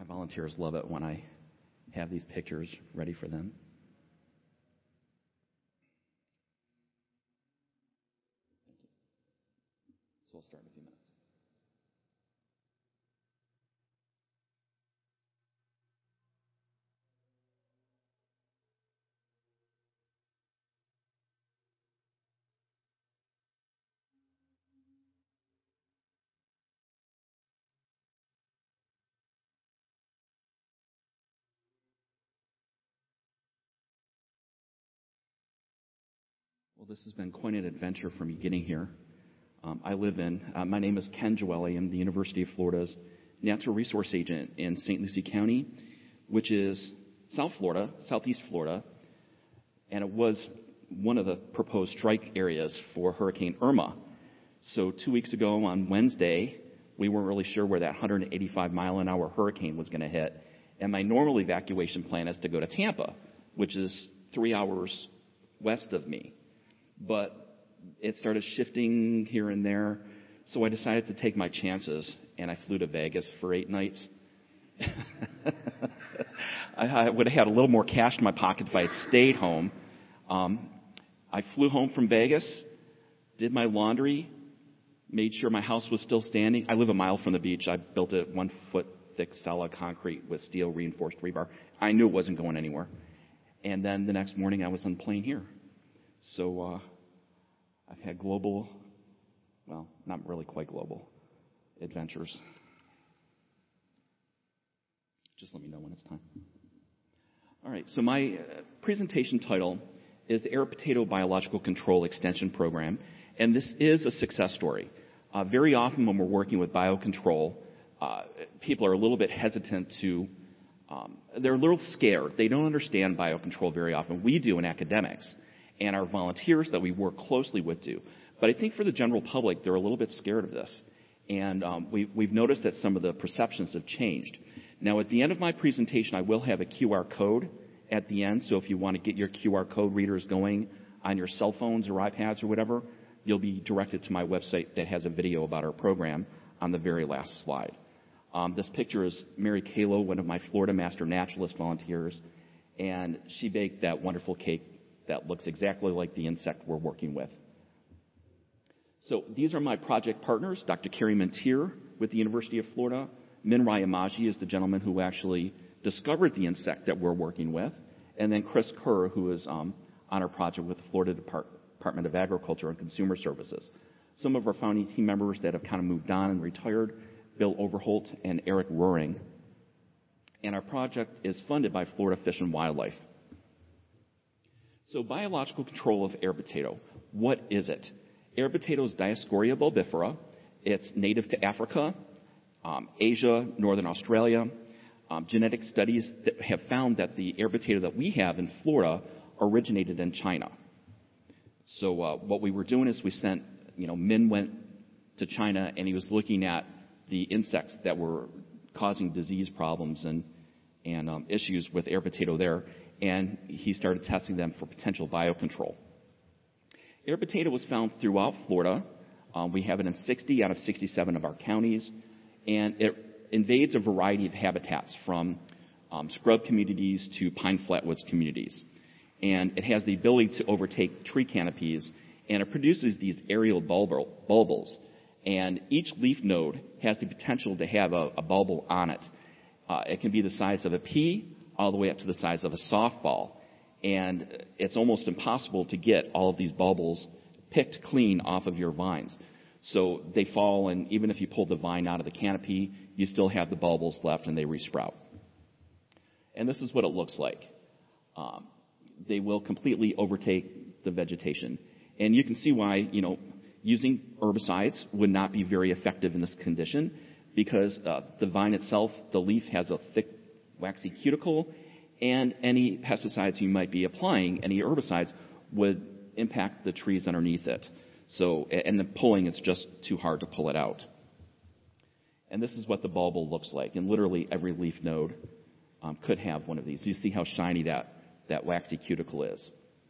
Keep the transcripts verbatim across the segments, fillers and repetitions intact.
volunteers love it when I have these pictures ready for them. So we'll start in a few minutes. Well, this has been quite an adventure for me getting here. Um, I live in, uh, my name is Ken Joelle. I'm the University of Florida's Natural Resource Agent in Saint Lucie County, which is South Florida, Southeast Florida, and it was one of the proposed strike areas for Hurricane Irma. So two weeks ago on Wednesday, we weren't really sure where that one hundred eighty-five mile an hour hurricane was going to hit. And my normal evacuation plan is to go to Tampa, which is three hours west of me. But it started shifting here and there, so I decided to take my chances, and I flew to Vegas for eight nights. I, I would have had a little more cash in my pocket if I had stayed home. Um, I flew home from Vegas, did my laundry, made sure my house was still standing. I live a mile from the beach. I built a one-foot-thick solid concrete with steel reinforced rebar. I knew it wasn't going anywhere. And then the next morning, I was on the plane here. So uh, I've had global, well, not really quite global, adventures. Just let me know when it's time. All right, so my uh, presentation title is the Air Potato Biological Control Extension Program, and this is a success story. Uh, very often when we're working with biocontrol, uh, people are a little bit hesitant to, um, they're a little scared. They don't understand biocontrol very often. We do in academics. And our volunteers that we work closely with do. But I think for the general public, they're a little bit scared of this. And um, we've, we've noticed that some of the perceptions have changed. Now, at the end of my presentation, I will have a Q R code at the end. So if you want to get your Q R code readers going on your cell phones or iPads or whatever, you'll be directed to my website that has a video about our program on the very last slide. Um, this picture is Mary Kalo, one of my Florida Master Naturalist volunteers. And she baked that wonderful cake that looks exactly like the insect we're working with. So these are my project partners, Doctor Kerry Montier with the University of Florida. Min Rayamaji is the gentleman who actually discovered the insect that we're working with. And then Chris Kerr, who is um, on our project with the Florida Depart- Department of Agriculture and Consumer Services. Some of our founding team members that have kind of moved on and retired, Bill Overholt and Eric Roaring. And our project is funded by Florida Fish and Wildlife. So biological control of air potato, what is it? Air potato is Dioscorea bulbifera. It's native to Africa, um, Asia, northern Australia. Um, genetic studies that have found that the air potato that we have in Florida originated in China. So uh, what we were doing is we sent, you know, Min went to China and he was looking at the insects that were causing disease problems and, and um, issues with air potato there. And he started testing them for potential biocontrol. Air potato was found throughout Florida. Um, we have it in sixty out of sixty-seven of our counties. And it invades a variety of habitats from um, scrub communities to pine flatwoods communities. And it has the ability to overtake tree canopies, and it produces these aerial bulb- bulbils. And each leaf node has the potential to have a, a bulbil on it. Uh, it can be the size of a pea, all the way up to the size of a softball. And it's almost impossible to get all of these bulbils picked clean off of your vines. So they fall, and even if you pull the vine out of the canopy, you still have the bulbils left and they resprout. And this is what it looks like. Um, they will completely overtake the vegetation. And you can see why, you know, using herbicides would not be very effective in this condition, because uh, the vine itself, the leaf has a thick waxy cuticle, and any pesticides you might be applying, any herbicides, would impact the trees underneath it. So, and the pulling, it's just too hard to pull it out. And this is what the bulbil looks like. And literally every leaf node um, could have one of these. You see how shiny that, that waxy cuticle is.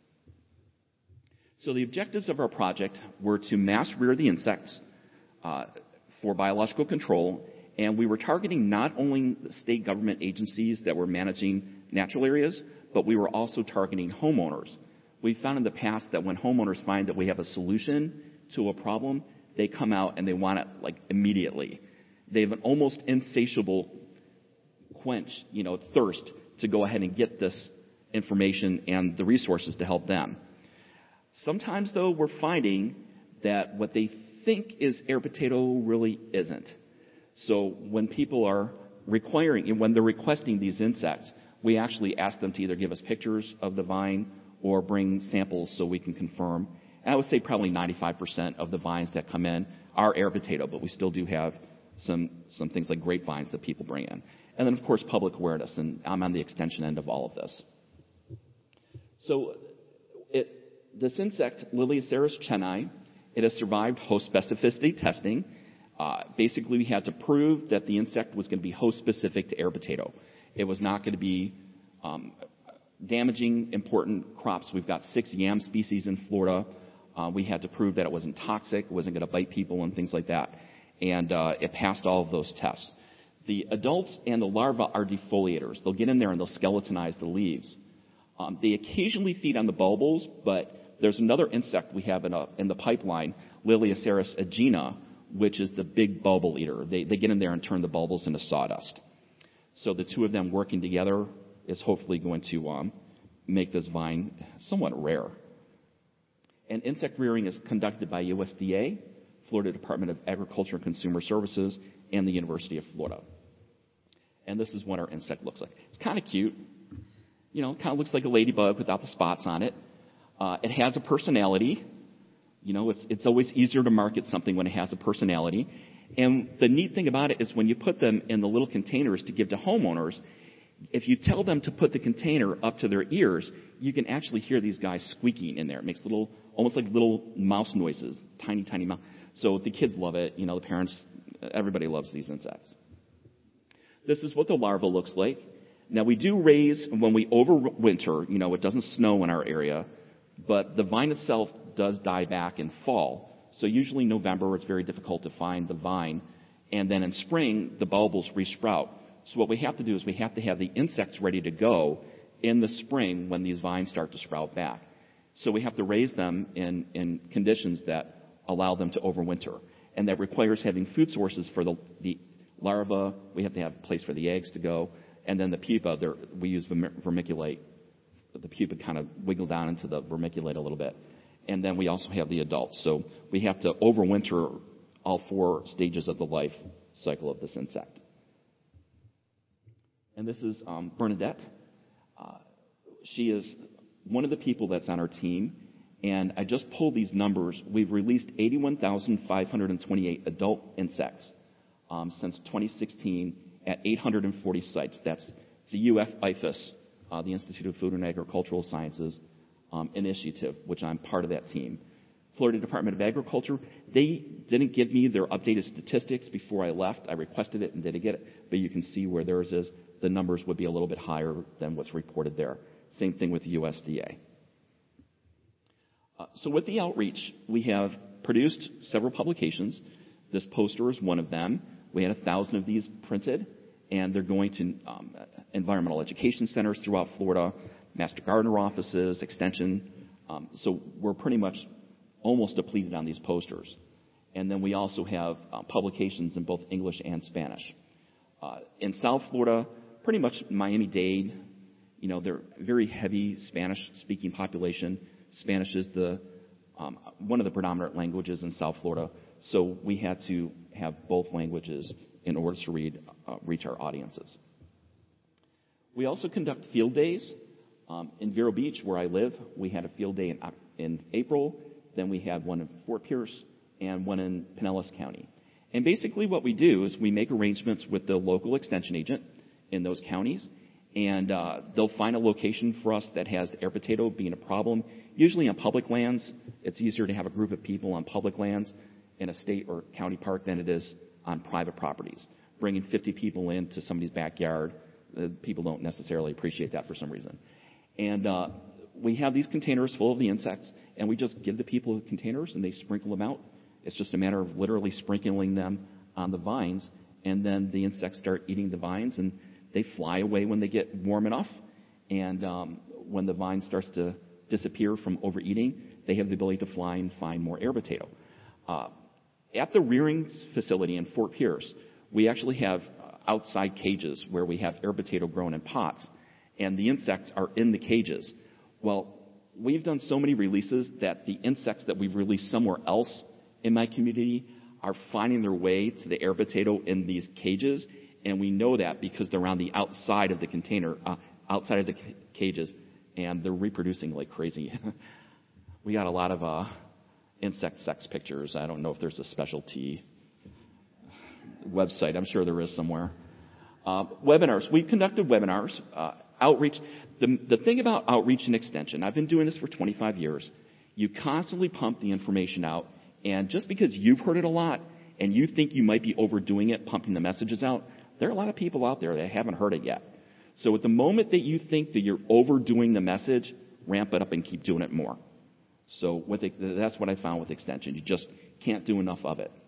So the objectives of our project were to mass rear the insects uh, for biological control And we were targeting not only the state government agencies that were managing natural areas, but we were also targeting homeowners. We found in the past that when homeowners find that we have a solution to a problem, they come out and they want it like immediately. They have an almost insatiable quench, you know, thirst to go ahead and get this information and the resources to help them. Sometimes, though, we're finding that what they think is air potato really isn't. So when people are requiring, when they're requesting these insects, we actually ask them to either give us pictures of the vine or bring samples so we can confirm. And I would say probably ninety-five percent of the vines that come in are air potato, but we still do have some some things like grapevines that people bring in. And then, of course, public awareness, and I'm on the extension end of all of this. So it, this insect, Liliaceras chennae, it has survived host specificity testing. Uh, basically, we had to prove that the insect was going to be host-specific to air potato. It was not going to be um, damaging important crops. We've got six yam species in Florida. Uh, we had to prove that it wasn't toxic, wasn't going to bite people and things like that. And uh, it passed all of those tests. The adults and the larvae are defoliators. They'll get in there and they'll skeletonize the leaves. Um, they occasionally feed on the bulbils, but there's another insect we have in, a, in the pipeline, Liliaceras agena, which is the big bulbil eater. They, they get in there and turn the bulbils into sawdust. So the two of them working together is hopefully going to um, make this vine somewhat rare. And insect rearing is conducted by U S D A, Florida Department of Agriculture and Consumer Services, and the University of Florida. And this is what our insect looks like. It's kind of cute. You know, it kind of looks like a ladybug without the spots on it. Uh, it has a personality. You know, it's, it's always easier to market something when it has a personality. And the neat thing about it is when you put them in the little containers to give to homeowners, if you tell them to put the container up to their ears, you can actually hear these guys squeaking in there. It makes little, almost like little mouse noises, tiny, tiny mouse. So the kids love it. You know, the parents, everybody loves these insects. This is what the larva looks like. Now, we do raise when we overwinter. You know, it doesn't snow in our area, but the vine itself does die back in fall. So usually November, it's very difficult to find the vine. And then in spring, the bulbils resprout. So what we have to do is we have to have the insects ready to go in the spring when these vines start to sprout back. So we have to raise them in, in conditions that allow them to overwinter. And that requires having food sources for the, the larvae. We have to have a place for the eggs to go. And then the pupa, we use vermiculite. The pupa kind of wiggle down into the vermiculite a little bit. And then we also have the adults. So we have to overwinter all four stages of the life cycle of this insect. And this is um, Bernadette. Uh, she is one of the people that's on our team. And I just pulled these numbers. We've released eighty-one thousand five hundred twenty-eight adult insects um, since twenty sixteen at eight hundred forty sites. That's the U F I F A S, uh, the Institute of Food and Agricultural Sciences um, initiative, which I'm part of that team. Florida Department of Agriculture, they didn't give me their updated statistics before I left. I requested it and didn't get it, but you can see where theirs is. The numbers would be a little bit higher than what's reported there. Same thing with the U S D A. Uh, so with the outreach, we have produced several publications. This poster is one of them. We had a thousand of these printed, and they're going to um, environmental education centers throughout Florida, master gardener offices, extension. Um, so we're pretty much almost depleted on these posters. And then we also have uh, publications in both English and Spanish. Uh, in South Florida, pretty much Miami-Dade, you know, they're a very heavy Spanish-speaking population. Spanish is the um, one of the predominant languages in South Florida, so we had to have both languages in order to read, uh, reach our audiences. We also conduct field days. Um, in Vero Beach, where I live, we had a field day in, in April. Then we had one in Fort Pierce and one in Pinellas County. And basically what we do is we make arrangements with the local extension agent in those counties, and uh, they'll find a location for us that has air potato being a problem. Usually on public lands, it's easier to have a group of people on public lands in a state or county park than it is on private properties. Bringing fifty people into somebody's backyard, uh, people don't necessarily appreciate that for some reason. And uh, we have these containers full of the insects, and we just give the people the containers, and they sprinkle them out. It's just a matter of literally sprinkling them on the vines, and then the insects start eating the vines, and they fly away when they get warm enough. And um, when the vine starts to disappear from overeating, they have the ability to fly and find more air potato. Uh, at the rearing facility in Fort Pierce, we actually have outside cages where we have air potato grown in pots, and the insects are in the cages. Well, we've done so many releases that the insects that we've released somewhere else in my community are finding their way to the air potato in these cages, and we know that because they're on the outside of the container, uh, outside of the c- cages, and they're reproducing like crazy. We got a lot of uh, insect sex pictures. I don't know if there's a specialty website. I'm sure there is somewhere. Uh, webinars. We've conducted webinars, uh, outreach. The, the thing about outreach and extension, I've been doing this for twenty-five years. You constantly pump the information out, and just because you've heard it a lot and you think you might be overdoing it, pumping the messages out, there are a lot of people out there that haven't heard it yet. So at the moment that you think that you're overdoing the message, ramp it up and keep doing it more. So what they, that's what I found with extension. You just can't do enough of it.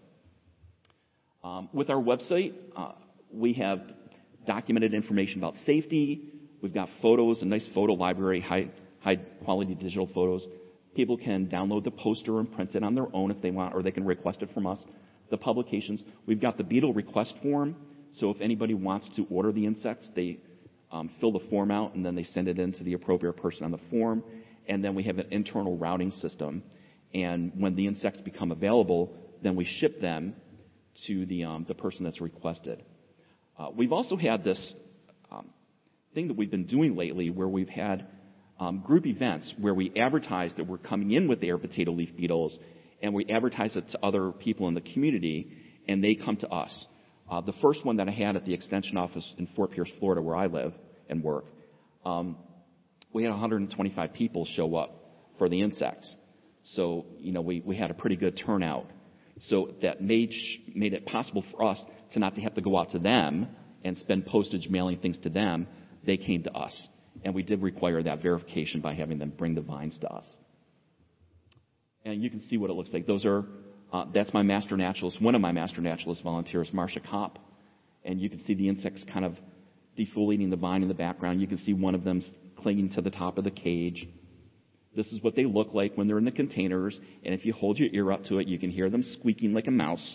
Um, with our website, uh, we have documented information about safety. We've got photos, a nice photo library, high, high quality digital photos. People can download the poster and print it on their own if they want, or they can request it from us. The publications. We've got the beetle request form. So if anybody wants to order the insects, they um, fill the form out and then they send it in to the appropriate person on the form. And then we have an internal routing system. And when the insects become available, then we ship them to the um, the person that's requested. Uh, we've also had this um, thing that we've been doing lately where we've had um, group events where we advertise that we're coming in with the air potato leaf beetles, and we advertise it to other people in the community, and they come to us. Uh, the first one that I had at the Extension office in Fort Pierce, Florida, where I live and work, um, we had one hundred twenty-five people show up for the insects. So, you know, we, we had a pretty good turnout. So that made made it possible for us to not to have to go out to them and spend postage mailing things to them. They came to us. And we did require that verification by having them bring the vines to us. And you can see what it looks like. Those are, uh, that's my master naturalist. One of my master naturalist volunteers, Marcia Kopp. And you can see the insects kind of defoliating the vine in the background. You can see one of them clinging to the top of the cage. This is what they look like when they're in the containers. And if you hold your ear up to it, you can hear them squeaking like a mouse.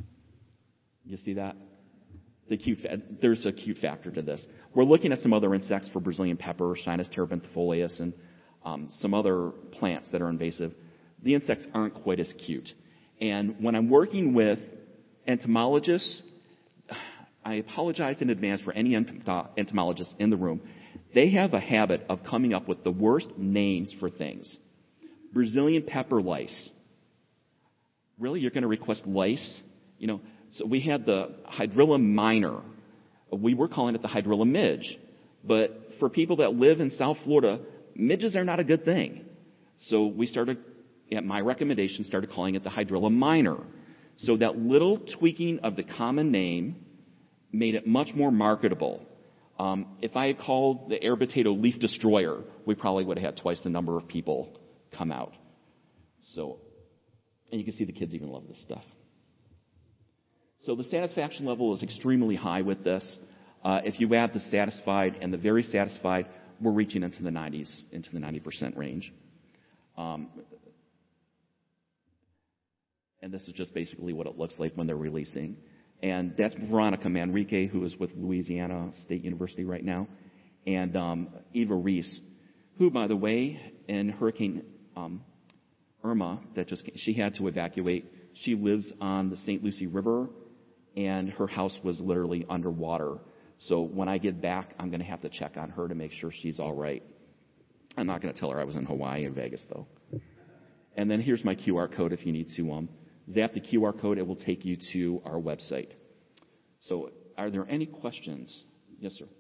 You see that? The cute, there's a cute factor to this. We're looking at some other insects for Brazilian pepper, Sinus terebinthifolius, and um, some other plants that are invasive. The insects aren't quite as cute. And when I'm working with entomologists, I apologize in advance for any entomologists in the room. They have a habit of coming up with the worst names for things. Brazilian pepper lice. Really? You're going to request lice? You know, so we had the Hydrilla minor. We were calling it the Hydrilla midge. But for people that live in South Florida, midges are not a good thing. So we started, at my recommendation, started calling it the Hydrilla minor. So that little tweaking of the common name made it much more marketable. Um, if I had called the air potato leaf destroyer, we probably would have had twice the number of people come out. So, and you can see the kids even love this stuff. So the satisfaction level is extremely high with this. Uh, if you add the satisfied and the very satisfied, we're reaching into the nineties, into the ninety percent range. Um, and this is just basically what it looks like when they're releasing. And that's Veronica Manrique, who is with Louisiana State University right now, and um, Eva Reese, who, by the way, in Hurricane um, Irma, that just she had to evacuate. She lives on the Saint Lucie River, and her house was literally underwater. So when I get back, I'm going to have to check on her to make sure she's all right. I'm not going to tell her I was in Hawaii or Vegas, though. And then here's my Q R code if you need to um, zap the Q R code. It will take you to our website. So are there any questions? Yes, sir.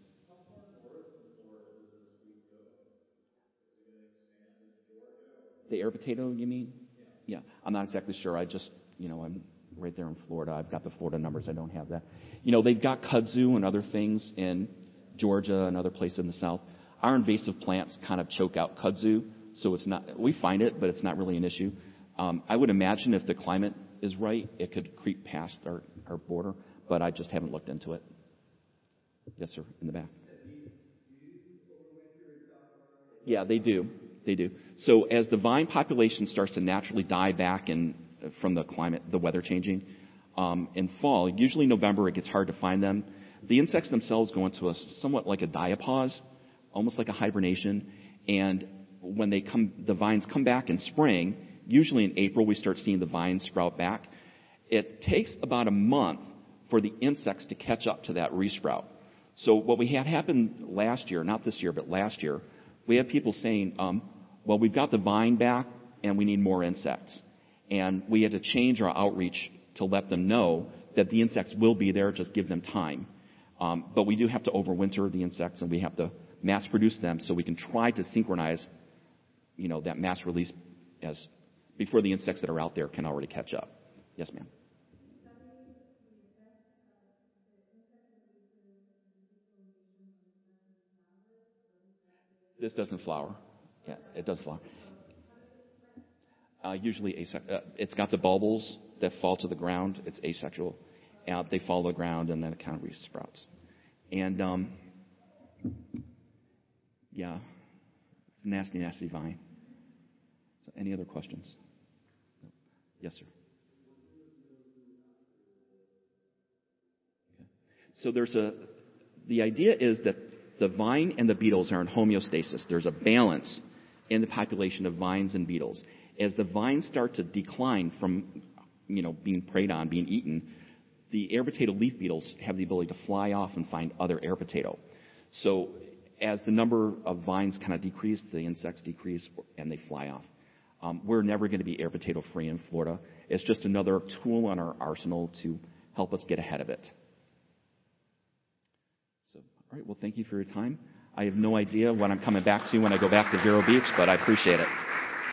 The air potato, you mean? Yeah, I'm not exactly sure. I just, you know, I'm right there in Florida. I've got the Florida numbers. I don't have that. You know, they've got kudzu and other things in Georgia and other places in the South. Our invasive plants kind of choke out kudzu, so it's not, we find it, but it's not really an issue. Um, I would imagine if the climate is right, it could creep past our, our border. but I just haven't looked into it. Yes, sir, in the back. Yeah, they do. They do. So as the vine population starts to naturally die back in, from the climate, the weather changing, um, in fall, usually November, it gets hard to find them. The insects themselves go into a somewhat like a diapause, almost like a hibernation. And when they come, the vines come back in spring. Usually in April, we start seeing the vines sprout back. It takes about a month for the insects to catch up to that resprout. So what we had happen last year, not this year, but last year, we had people saying, um, well, we've got the vine back and we need more insects. And we had to change our outreach to let them know that the insects will be there, just give them time. Um, but we do have to overwinter the insects, and we have to mass produce them so we can try to synchronize, you know, that mass release as before the insects that are out there can already catch up. Yes, ma'am. This doesn't flower. Yeah, it does flower. Uh, usually, asex- uh, it's got the bulbils that fall to the ground. It's asexual. Uh, they fall to the ground, and then it kind of resprouts. And, um, yeah, nasty, nasty vine. So any other questions? No. Yes, sir. Okay. So there's a, the idea is that the vine and the beetles are in homeostasis. There's a balance in the population of vines and beetles. As the vines start to decline from, you know, being preyed on, being eaten, the air potato leaf beetles have the ability to fly off and find other air potato. So as the number of vines kind of decrease, the insects decrease and they fly off. Um, we're never going to be air potato free in Florida. It's just another tool in our arsenal to help us get ahead of it. So, all right, well, thank you for your time. I have no idea what I'm coming back to when I go back to Vero Beach, but I appreciate it.